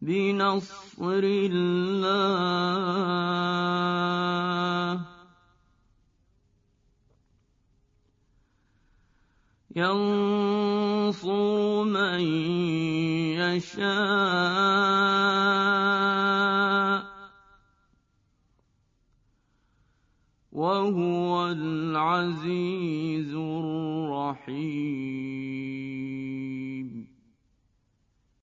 بِنَصْرِ اللَّهِ يَنصُرُ مَن يَشَاءُ وَهُوَ الْعَزِيزُ الرَّحِيمُ.